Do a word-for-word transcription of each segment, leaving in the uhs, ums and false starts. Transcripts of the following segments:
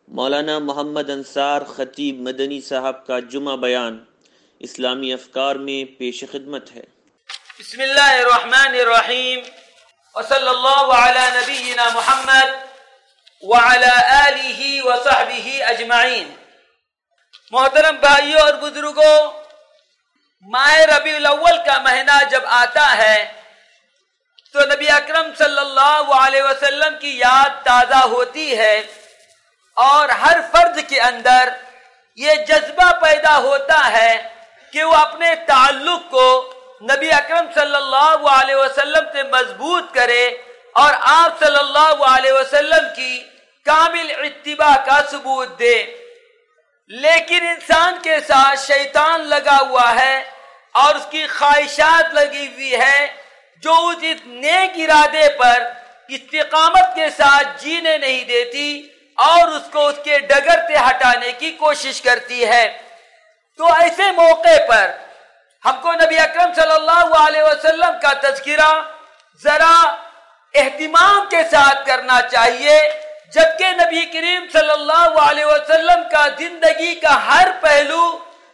مولانا محمد انصار خطیب مدنی صاحب کا جمعہ بیان اسلامی افکار میں پیش خدمت ہے۔ بسم اللہ الرحمن الرحیم وصلی اللہ علی نبینا محمد وعلی آلہ وصحبہ اجمعین۔ محترم بھائیوں اور بزرگوں، ماہ ربیع الاول کا مہینہ جب آتا ہے تو نبی اکرم صلی اللہ علیہ وسلم کی یاد تازہ ہوتی ہے اور ہر فرد کے اندر یہ جذبہ پیدا ہوتا ہے کہ وہ اپنے تعلق کو نبی اکرم صلی اللہ علیہ وسلم سے مضبوط کرے اور آپ صلی اللہ علیہ وسلم کی کامل اتباع کا ثبوت دے۔ لیکن انسان کے ساتھ شیطان لگا ہوا ہے اور اس کی خواہشات لگی ہوئی ہے جو اس نیک ارادے پر استقامت کے ساتھ جینے نہیں دیتی اور اس کو اس کے ڈگر سے ہٹانے کی کوشش کرتی ہے۔ تو ایسے موقع پر ہم کو نبی اکرم صلی اللہ علیہ وسلم کا تذکرہ ذرا اہتمام کے ساتھ کرنا چاہیے، جبکہ نبی کریم صلی اللہ علیہ وسلم کا زندگی کا ہر پہلو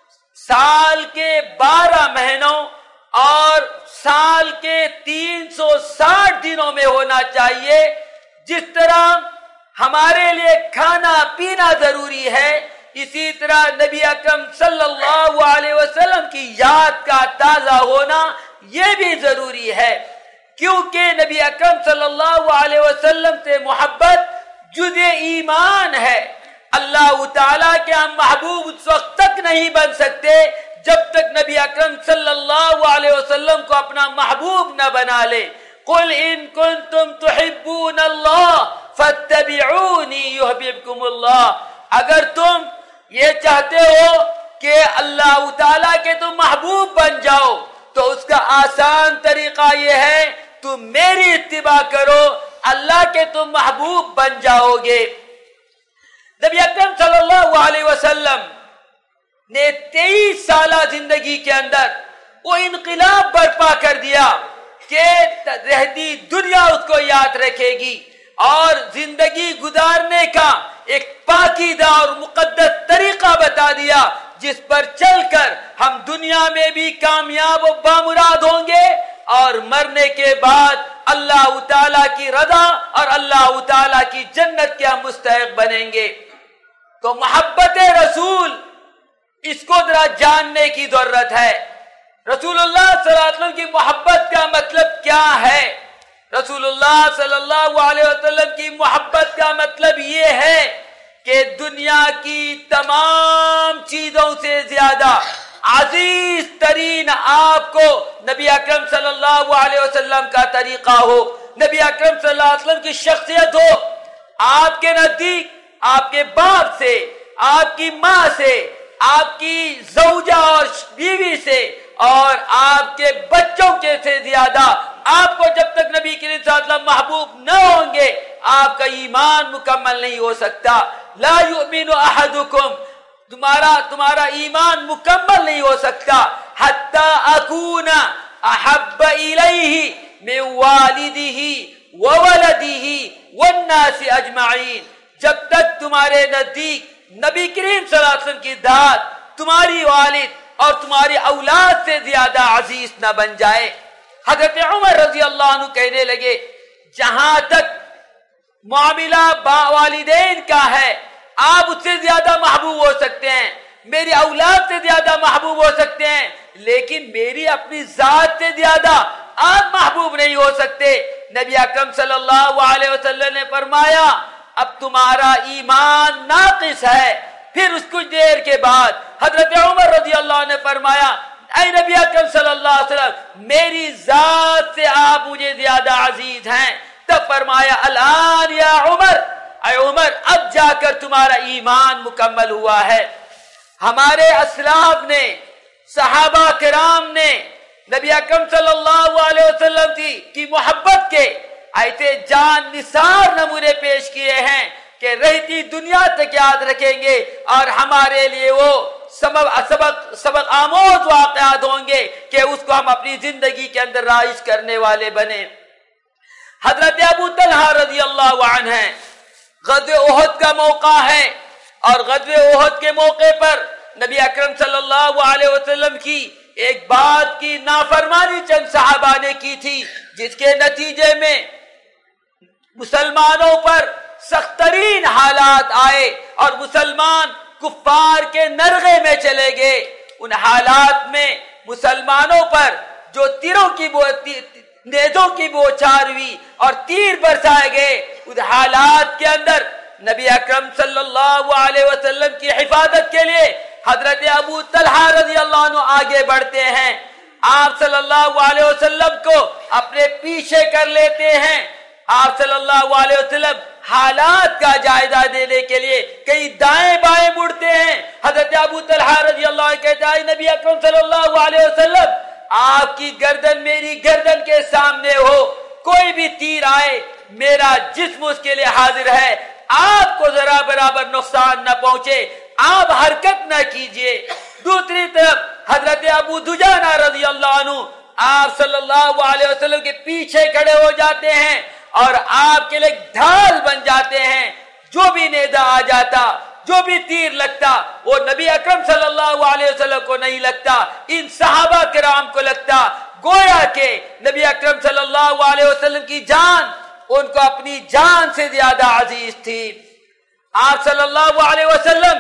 سال کے بارہ مہینوں اور سال کے تین سو ساٹھ دنوں میں ہونا چاہیے۔ جس طرح ہمارے لیے کھانا پینا ضروری ہے، اسی طرح نبی اکرم صلی اللہ علیہ وسلم کی یاد کا تازہ ہونا یہ بھی ضروری ہے، کیونکہ نبی اکرم صلی اللہ علیہ وسلم سے محبت جز ایمان ہے۔ اللہ تعالیٰ کے ہم محبوب اس وقت تک نہیں بن سکتے جب تک نبی اکرم صلی اللہ علیہ وسلم کو اپنا محبوب نہ بنا لے۔ قل ان کنتم تحبون اللہ فاتبعونی یحببکم اللہ۔ اگر تم یہ چاہتے ہو کہ اللہ تعالیٰ کے تم محبوب بن جاؤ تو اس کا آسان طریقہ یہ ہے تم میری اتباع کرو، اللہ کے تم محبوب بن جاؤ گے۔ نبی اکرم صلی اللہ علیہ وسلم نے تیئیس سالہ زندگی کے اندر وہ انقلاب برپا کر دیا کہ رہتی دنیا اس کو یاد رکھے گی، اور زندگی گزارنے کا ایک پاکیزہ اور مقدس طریقہ بتا دیا جس پر چل کر ہم دنیا میں بھی کامیاب و بامراد ہوں گے اور مرنے کے بعد اللہ تعالیٰ کی رضا اور اللہ تعالیٰ کی جنت کے ہم مستحق بنیں گے۔ تو محبت رسول اس کو ذرا جاننے کی ضرورت ہے۔ رسول اللہ صلی اللہ علیہ وسلم کی محبت کا مطلب کیا ہے؟ رسول اللہ صلی اللہ علیہ وسلم کی محبت کا مطلب یہ ہے کہ دنیا کی تمام چیزوں سے زیادہ عزیز ترین آپ کو نبی اکرم صلی اللہ علیہ وسلم کا طریقہ ہو، نبی اکرم صلی اللہ علیہ وسلم کی شخصیت ہو۔ آپ کے نزدیک آپ کے باپ سے، آپ کی ماں سے، آپ کی زوجہ اور بیوی سے اور آپ کے بچوں کے سے زیادہ آپ کو جب تک نبی کریم صلی اللہ علیہ وسلم محبوب نہ ہوں گے آپ کا ایمان مکمل نہیں ہو سکتا۔ لا یؤمن احدکم، تمہارا تمہارا ایمان مکمل نہیں ہو سکتا حتی اکون احب الیہ من والدہ وولدہ والناس اجمعین، جب تک تمہارے نزدیک نبی کریم صلی اللہ علیہ وسلم کی ذات تمہاری والد اور تمہاری اولاد سے زیادہ عزیز نہ بن جائے۔ حضرت عمر رضی اللہ عنہ کہنے لگے جہاں تک معاملہ با والدین کا ہے آپ اس سے زیادہ محبوب ہو سکتے ہیں، میری اولاد سے زیادہ محبوب ہو سکتے ہیں، لیکن میری اپنی ذات سے زیادہ آپ محبوب نہیں ہو سکتے۔ نبی اکرم صلی اللہ علیہ وسلم نے فرمایا اب تمہارا ایمان ناقص ہے۔ پھر اس کچھ دیر کے بعد حضرت عمر رضی اللہ عنہ نے فرمایا اے نبی اکرم صلی اللہ علیہ وسلم میری ذات سے آپ مجھے زیادہ عزیز ہیں۔ تب فرمایا الان یا عمر، اے عمر اب جا کر تمہارا ایمان مکمل ہوا ہے۔ ہمارے اسلاف نے، صحابہ کرام نے نبی اکرم صلی اللہ علیہ وسلم کی محبت کے ایسے جان نثار نمونے پیش کیے ہیں کہ رہتی دنیا تک یاد رکھیں گے اور ہمارے لیے وہ سبب سبق سبق آموز واقعات ہوں گے کہ اس کو ہم اپنی زندگی کے اندر رائج کرنے والے بنے۔ حضرت ابو طلحہ رضی اللہ عنہ ہیں، غزوہ احد کا موقع ہے، اور غزوہ احد کے موقع پر نبی اکرم صلی اللہ علیہ وسلم کی ایک بات کی نافرمانی چند صحابہ نے کی تھی، جس کے نتیجے میں مسلمانوں پر سخت ترین حالات آئے اور مسلمان کفار کے نرغے میں چلے گئے۔ ان حالات میں مسلمانوں پر جو تیروں کی نیزوں کی بوچھار ہوئی اور تیر برسائے گئے، ان حالات کے اندر نبی اکرم صلی اللہ علیہ وسلم کی حفاظت کے لیے حضرت ابو طلحہ رضی اللہ عنہ آگے بڑھتے ہیں، آپ صلی اللہ علیہ وسلم کو اپنے پیچھے کر لیتے ہیں۔ آپ صلی اللہ علیہ وسلم حالات کا جائزہ دینے کے لیے کئی دائیں بائیں مڑتے ہیں۔ حضرت ابو طلحہ رضی اللہ عنہ کہتا ہے نبی اکرم صلی اللہ علیہ وسلم آپ کی گردن میری گردن کے سامنے ہو، کوئی بھی تیر آئے میرا جسم اس کے لیے حاضر ہے، آپ کو ذرا برابر نقصان نہ پہنچے، آپ حرکت نہ کیجئے۔ دوسری طرف حضرت ابو دجانہ رضی اللہ عنہ آپ صلی اللہ علیہ وسلم کے پیچھے کھڑے ہو جاتے ہیں اور آپ کے لیے ڈھال بن جاتے ہیں، جو بھی نیزہ آ جاتا، جو بھی تیر لگتا وہ نبی اکرم صلی اللہ علیہ وسلم کو نہیں لگتا، ان صحابہ کرام کو لگتا، گویا کہ نبی اکرم صلی اللہ علیہ وسلم کی جان ان کو اپنی جان سے زیادہ عزیز تھی۔ آپ صلی اللہ علیہ وسلم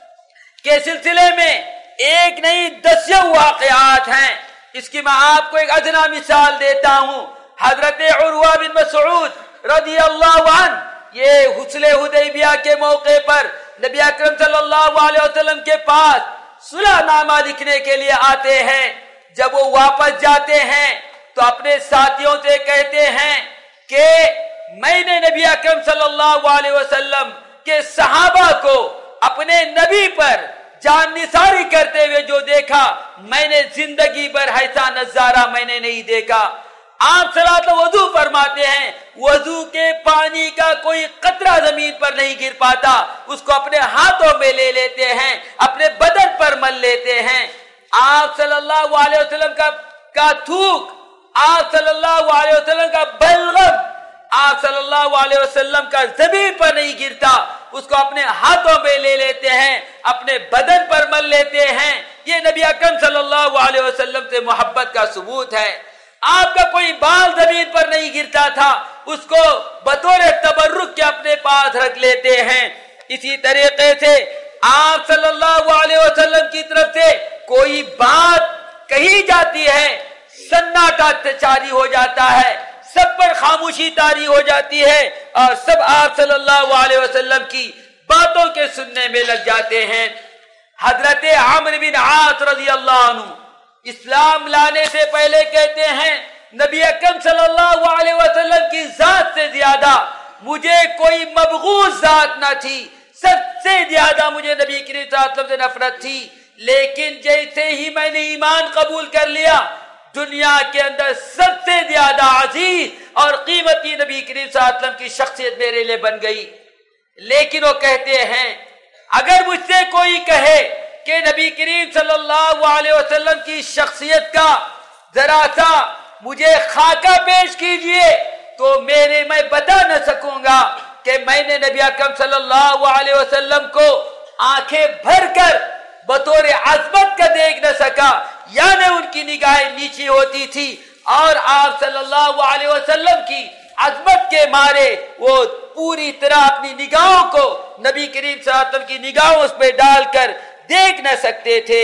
کے سلسلے میں ایک نہیں دسیوں واقعات ہیں، اس کی میں آپ کو ایک ادنا مثال دیتا ہوں۔ حضرت عروہ بن مسعود رضی اللہ عنہ یہ حصلِ حدیبیہ کے موقع پر نبی اکرم صلی اللہ علیہ وسلم کے پاس صلح نامہ لکھنے کے لیے آتے ہیں۔ جب وہ واپس جاتے ہیں تو اپنے ساتھیوں سے کہتے ہیں کہ میں نے نبی اکرم صلی اللہ علیہ وسلم کے صحابہ کو اپنے نبی پر جان نثاری کرتے ہوئے جو دیکھا، میں نے زندگی بھر ایسا نظارہ میں نے نہیں دیکھا۔ آپ صلاۃ وضو فرماتے ہیں، وضو کے پانی کا کوئی قطرہ زمین پر نہیں گر پاتا، اس کو اپنے ہاتھوں میں لے لیتے ہیں، اپنے بدن پر مل لیتے ہیں۔ آپ صلی اللہ علیہ وسلم کا کا تھوک، آپ صلی اللہ علیہ وسلم کا بلغم آپ صلی اللہ علیہ وسلم کا زمین پر نہیں گرتا، اس کو اپنے ہاتھوں میں لے لیتے ہیں، اپنے بدن پر مل لیتے ہیں۔ یہ نبی اکرم صلی اللہ علیہ وسلم سے محبت کا ثبوت ہے۔ آپ کا کوئی بال زمین پر نہیں گرتا تھا، اس کو بطور تبرک کے اپنے پاس رکھ لیتے ہیں۔ اسی طریقے سے آپ صلی اللہ علیہ وسلم کی طرف سے کوئی بات کہی جاتی ہے، سناٹا جاری ہو جاتا ہے، سب پر خاموشی طاری ہو جاتی ہے اور سب آپ صلی اللہ علیہ وسلم کی باتوں کے سننے میں لگ جاتے ہیں۔ حضرت عمرو بن عاص رضی اللہ عنہ اسلام لانے سے پہلے کہتے ہیں نبی اکرم صلی اللہ علیہ وسلم کی ذات سے زیادہ مجھے کوئی مبغوض ذات نہ تھی، سب سے زیادہ مجھے نبی کریم صلی اللہ علیہ وسلم سے نفرت تھی، لیکن جیسے ہی میں نے ایمان قبول کر لیا، دنیا کے اندر سب سے زیادہ عزیز اور قیمتی نبی کریم صلی اللہ علیہ وسلم کی شخصیت میرے لیے بن گئی۔ لیکن وہ کہتے ہیں اگر مجھ سے کوئی کہے کہ نبی کریم صلی اللہ علیہ وسلم کی شخصیت کا ذرا سا مجھے خاکہ پیش کیجئے تو میرے میں بتا نہ سکوں گا کہ میں نے نبی اکرم صلی اللہ علیہ وسلم کو آنکھیں بھر کر بطور عظمت کا دیکھ نہ سکا، یعنی ان کی نگاہیں نیچی ہوتی تھی اور آپ صلی اللہ علیہ وسلم کی عظمت کے مارے وہ پوری طرح اپنی نگاہوں کو نبی کریم صلی اللہ علیہ وسلم کی نگاہوں اس پہ ڈال کر دیکھ نہ سکتے تھے۔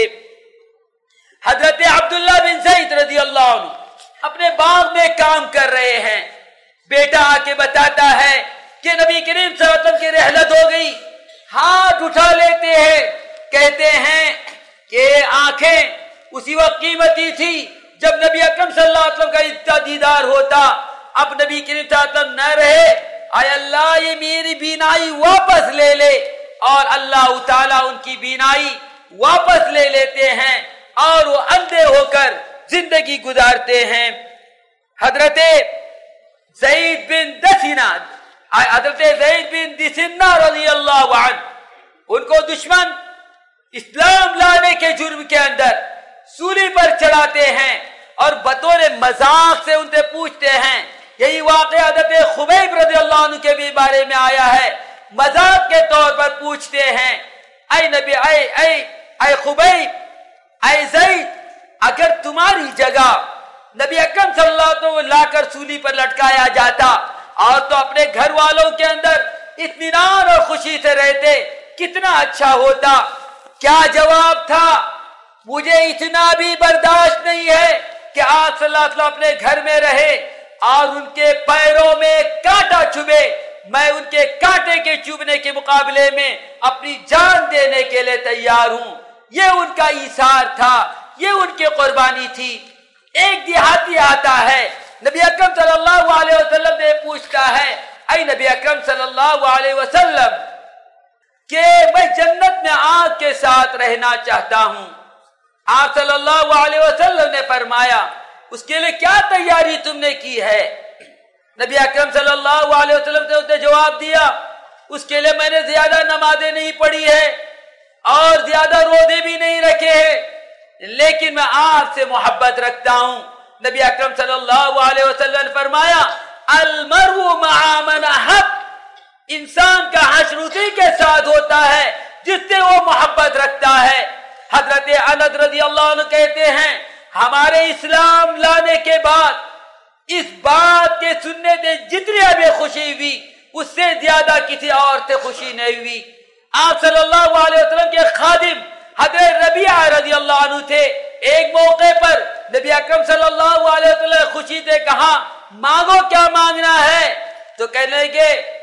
حضرت عبداللہ بن زید رضی اللہ عنہ اپنے باغ میں کام کر رہے ہیں، بیٹا آ کے بتاتا ہے کہ نبی کریم صلی اللہ علیہ وسلم کی رحلت ہو گئی، ہاتھ اٹھا لیتے ہیں، کہتے ہیں کہ آنکھیں اسی وقت قیمتی تھی جب نبی اکرم صلی اللہ علیہ وسلم کا اتنا دیدار ہوتا، اب نبی کریم صلی اللہ علیہ وسلم نہ رہے، اے اللہ یہ میری بینائی واپس لے لے، اور اللہ تعالیٰ ان کی بینائی واپس لے لیتے ہیں اور وہ اندھے ہو کر زندگی گزارتے ہیں۔ حضرت زید بن دسینہ حضرت زید بن دسینہ رضی اللہ عنہ، ان کو دشمن اسلام لانے کے جرم کے اندر سولی پر چڑھاتے ہیں اور بطور مذاق سے ان سے پوچھتے ہیں، یہی واقعہ حضرت خبیب رضی اللہ عنہ کے بھی بارے میں آیا ہے، مذاق کے طور پر پوچھ پوچھتے ہیں اے نبی اے اے اے خبیب اے زید اگر تمہاری جگہ نبی اکرم صلی اللہ علیہ وسلم لا کر سولی پر لٹکایا جاتا اور تو اپنے گھر والوں کے اندر اطمینان اور خوشی سے رہتے کتنا اچھا ہوتا. کیا جواب تھا؟ مجھے اتنا بھی برداشت نہیں ہے کہ آپ صلی اللہ علیہ وسلم اپنے گھر میں رہے اور ان کے پیروں میں کانٹا چبھے. میں ان کے کانٹے کے چبھنے کے مقابلے میں اپنی جان دینے کے لیے تیار ہوں. یہ ان کا ایثار تھا, یہ ان کی قربانی تھی. ایک دیہاتی آتا ہے, نبی اکرم صلی اللہ علیہ وسلم نے پوچھتا ہے اے نبی اکرم صلی اللہ علیہ وسلم کہ میں جنت میں آگ کے ساتھ رہنا چاہتا ہوں. آپ صلی اللہ علیہ وسلم نے فرمایا اس کے لیے کیا تیاری تم نے کی ہے؟ نبی اکرم صلی اللہ علیہ وسلم نے اسے جواب دیا اس کے لیے میں نے زیادہ نمازیں نہیں پڑھی ہے اور زیادہ روزے بھی نہیں رکھے ہیں, لیکن میں آپ سے محبت رکھتا ہوں. نبی اکرم صلی اللہ علیہ وسلم نے فرمایا المرء مع من احب, انسان کا حشر اسی کے ساتھ ہوتا ہے جس سے وہ محبت رکھتا ہے. حضرت انس رضی اللہ عنہ کہتے ہیں ہمارے اسلام لانے کے بعد اس بات کے سننے سے جتنی ہمیں خوشی ہوئی اس سے زیادہ کسی اور سے خوشی نہیں ہوئی. آپ صلی اللہ علیہ وسلم کے خادم حضرت ربیعہ رضی اللہ عنہ تھے. ایک موقع پر نبی اکرم صلی اللہ علیہ وسلم خوشی سے کہا مانگو کیا مانگنا ہے؟ تو کہنے لگے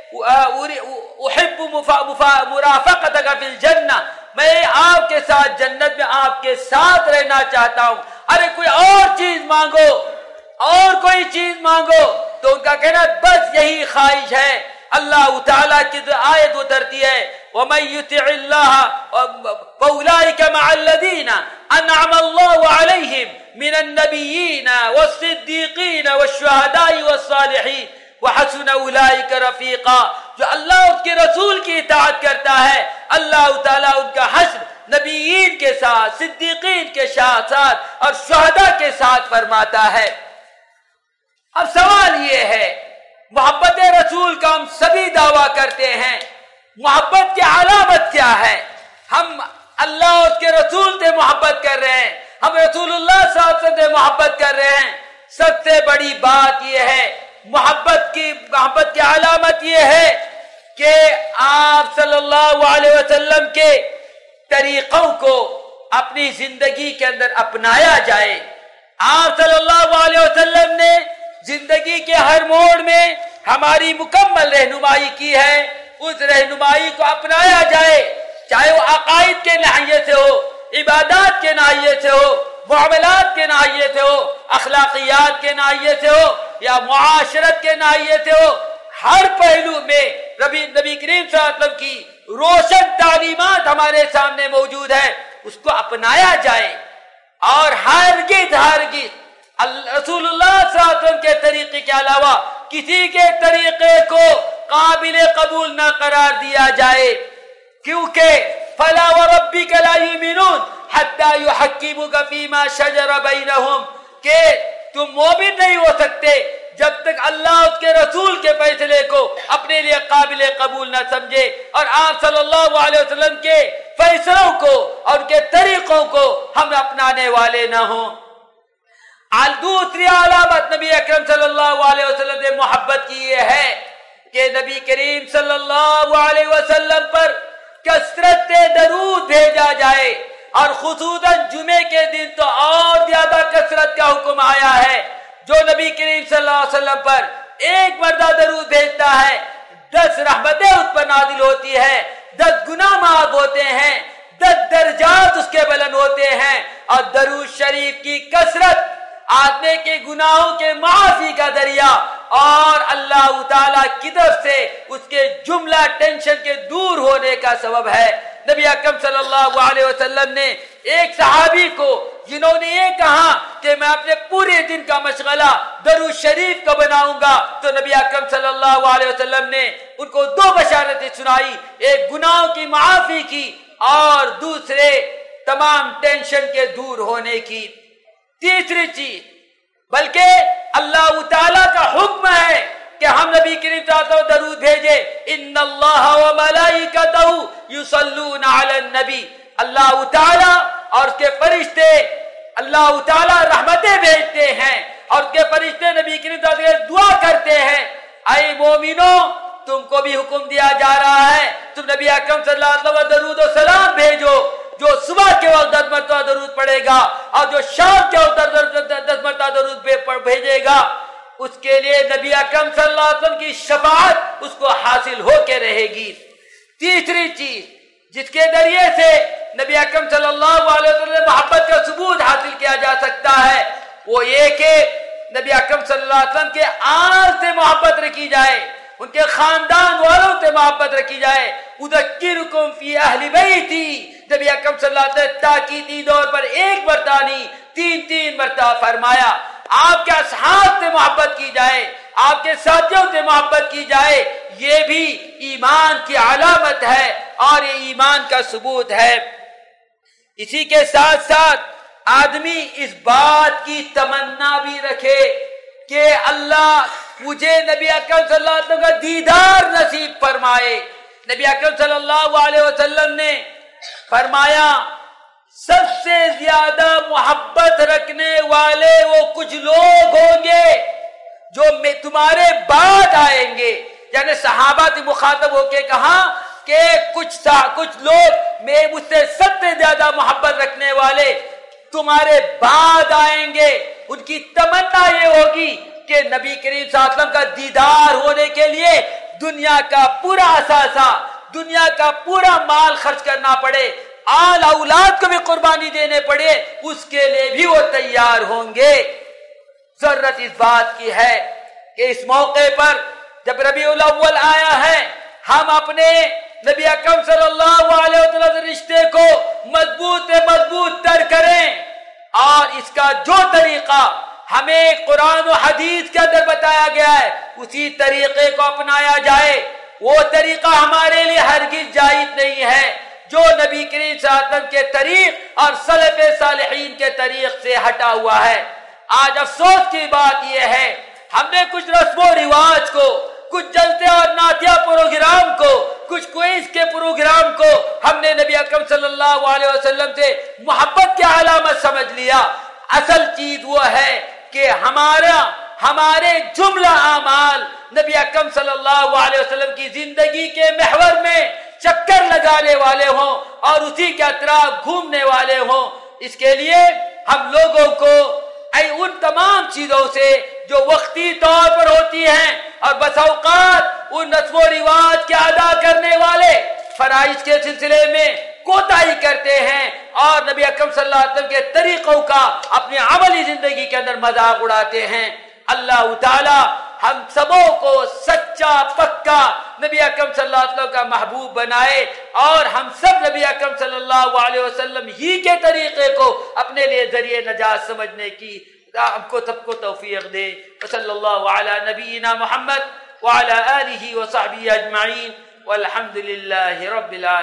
احب مرافقتک فی الجنہ, میں آپ کے ساتھ جنت میں آپ کے ساتھ رہنا چاہتا ہوں. ارے کوئی اور چیز مانگو, اور کوئی چیز مانگو. تو ان کا کہنا بس یہی خواہش ہے. اللہ تعالیٰ کی آیت اترتی ہے وَمَن يُطِعِ اللَّهَ فَأُولَٰئِكَ مَعَ الَّذِينَ أَنْعَمَ اللَّهُ عَلَيْهِمْ مِنَ النَّبِيِّينَ وَالصِّدِّيقِينَ وَالشُّهَدَاءِ وَالصَّالِحِينَ وَحَسُنَ أُولَٰئِكَ رَفِيقًا. جو اللہ اس کے رسول کی اطاعت کرتا ہے اللہ تعالیٰ ان کا حشر نبیین کے ساتھ, صدیقین کے ساتھ اور شہداء کے ساتھ فرماتا ہے. اب سوال یہ ہے محبت رسول کا ہم سبھی دعویٰ کرتے ہیں, محبت کی علامت کیا ہے؟ ہم اللہ اور اس کے رسول سے محبت کر رہے ہیں, ہم رسول اللہ صلی اللہ علیہ وسلم سے محبت کر رہے ہیں. سب سے بڑی بات یہ ہے محبت کی محبت کی علامت یہ ہے کہ آپ صلی اللہ علیہ وسلم کے طریقوں کو اپنی زندگی کے اندر اپنایا جائے. آپ صلی اللہ علیہ وسلم نے زندگی کے ہر موڑ میں ہماری مکمل رہنمائی کی ہے, اس رہنمائی کو اپنایا جائے, چاہے وہ عقائد کے ناحیے سے ہو, عبادات کے ناحیے سے ہو, معاملات کے ناحیے سے ہو, اخلاقیات کے ناحیے سے ہو یا معاشرت کے ناحیے سے ہو. ہر پہلو میں نبی نبی کریم صلی اللہ علیہ وسلم کی روشن تعلیمات ہمارے سامنے موجود ہے, اس کو اپنایا جائے. اور ہرگز ہرگز رسول اللہ صلی اللہ علیہ وسلم کے طریقے کے علاوہ کسی کے طریقے کو قابل قبول نہ قرار دیا جائے, کیونکہ فلا وربک لا یؤمنون حتی یحکموک فیما شجر بینہم, کہ تم مومن نہیں ہو سکتے جب تک اللہ اس کے رسول کے فیصلے کو اپنے لیے قابل قبول نہ سمجھے اور آپ صلی اللہ علیہ وسلم کے فیصلوں کو اور ان کے طریقوں کو ہم اپنانے والے نہ ہوں. دوسری علامت نبی اکرم صلی اللہ علیہ وسلم نے محبت کی یہ ہے کہ نبی کریم صلی اللہ علیہ وسلم پر کثرت سے درود بھیجا جائے, اور خصوصاً جمعے کے دن تو اور زیادہ کثرت کا حکم آیا ہے. جو نبی کریم صلی اللہ علیہ وسلم پر ایک مرتبہ درود بھیجتا ہے دس رحمتیں اس پر نازل ہوتی ہے, دس گناہ معاف ہوتے ہیں, دس درجات اس کے بلند ہوتے ہیں. اور درود شریف کی کثرت آدمی کے گناہوں کے معافی کا ذریعہ اور اللہ تعالیٰ کی طرف سے اس کے جملہ ٹینشن کے دور ہونے کا سبب ہے. نبی اکرم صلی اللہ علیہ وسلم نے ایک صحابی کو جنہوں نے یہ کہا کہ میں اپنے پورے دن کا مشغلہ درود شریف کا بناؤں گا, تو نبی اکرم صلی اللہ علیہ وسلم نے ان کو دو بشارتیں سنائی, ایک گناہوں کی معافی کی اور دوسرے تمام ٹینشن کے دور ہونے کی. تیسری چیز, بلکہ اللہ تعالیٰ کا حکم ہے کہ ہم نبی کریم صلی اللہ علیہ وسلم درود بھیجے, ان اللہ و ملائکتہ یصلون علی النبی، اللہ تعالی اور اس کے فرشتے، اللہ تعالی رحمتیں بھیجتے ہیں اور اس کے فرشتے نبی کریم صلی اللہ علیہ وسلم دعا کرتے ہیں، اے مومنو تم کو بھی حکم دیا جا رہا ہے تم نبی اکرم صلی اللہ علیہ وسلم درود و سلام بھیجو، جو صبح کے وقت دس مرتبہ درود پڑھے گا اور جو شام کے وقت دس مرتبہ درود بھیجے گا اس کے لیے نبی اکرم صلی اللہ علیہ وسلم کی شفاعت اس کو حاصل ہو کے رہے گی۔ تیسری چیز جس کے ذریعے سے نبی اکرم صلی اللہ علیہ وسلم محبت کا ثبوت حاصل کیا جا سکتا ہے وہ یہ کہ نبی اکرم صلی اللہ علیہ وسلم کے آل سے محبت رکھی جائے، ان کے خاندان والوں سے محبت رکھی جائے۔ اذکرکم فی اہل بیتی، نبی اکرم صلی اللہ علیہ وسلم تاکیدی طور پر ایک مرتبہ نہیں تین تین مرتبہ فرمایا آپ کے اصحاب سے محبت کی جائے، آپ کے ساتھیوں سے محبت کی جائے، یہ بھی ایمان کی علامت ہے اور یہ ایمان کا ثبوت ہے۔ اسی کے ساتھ ساتھ آدمی اس بات کی تمنا بھی رکھے کہ اللہ مجھے نبی اکرم صلی اللہ علیہ وسلم کا دیدار نصیب فرمائے۔ نبی اکرم صلی اللہ علیہ وسلم نے فرمایا سب سے زیادہ محبت رکھنے والے وہ کچھ لوگ ہوں گے جو میں تمہارے بعد آئیں گے، یعنی صحابہ سے مخاطب ہو کے کہا کہ کچھ سا کچچھ لوگ میں مجھ سے سب سے زیادہ محبت رکھنے والے تمہارے بعد آئیں گے، ان کی تمنا یہ ہوگی کہ نبی کریم صلی اللہ علیہ وسلم کا دیدار ہونے کے لیے دنیا کا پورا اثاثہ، دنیا کا پورا مال خرچ کرنا پڑے، آل اولاد کو بھی قربانی دینے پڑے، اس کے لیے بھی وہ تیار ہوں گے۔ ضرورت اس بات کی ہے کہ اس موقع پر جب ربیع الاول آیا ہے ہم اپنے نبی اکرم صلی اللہ علیہ وسلم رشتے کو مضبوط سے مضبوط تر کریں اور اس کا جو طریقہ ہمیں قرآن و حدیث کے اندر بتایا گیا ہے اسی طریقے کو اپنایا جائے۔ وہ طریقہ ہمارے لیے ہرگز جائز نہیں ہے جو نبی کریم صلی اللہ علیہ وسلم کے طریق اور سلف صالحین کے طریق سے ہٹا ہوا ہے۔ آج افسوس کی بات یہ ہے ہم نے کچھ رسم و رواج کو، کچھ جلسے اور نعتیہ پروگرام کو، کچھ کوئز کے پروگرام کو ہم نے نبی اکرم صلی اللہ علیہ وسلم سے محبت کی علامت سمجھ لیا۔ اصل چیز وہ ہے کہ ہمارا ہمارے جملہ اعمال نبی اکرم صلی اللہ علیہ وسلم کی زندگی کے محور میں چکر لگانے والے ہوں اور اسی کے اطراف گھومنے والے ہوں۔ اس کے لیے ہم لوگوں کو اے ان تمام چیزوں سے جو وقتی طور پر ہوتی ہیں اور بس اوقات ان رسم و رواج کے ادا کرنے والے فرائض کے سلسلے میں کوتاہی کرتے ہیں اور نبی اکرم صلی اللہ علیہ وسلم کے طریقوں کا اپنی عملی زندگی کے اندر مذاق اڑاتے ہیں۔ اللہ تعالی ہم سبوں کو سچا پکا نبی اکرم صلی اللہ علیہ وسلم کا محبوب بنائے اور ہم سب نبی اکرم صلی اللہ علیہ وسلم ہی کے طریقے کو اپنے لیے ذریعے نجات سمجھنے کی ہم کو سب کو توفیق دے۔ صلی اللہ علی نبینا محمد وعلی آلہ وصحبہ اجمعین والحمد للہ رب العالمین۔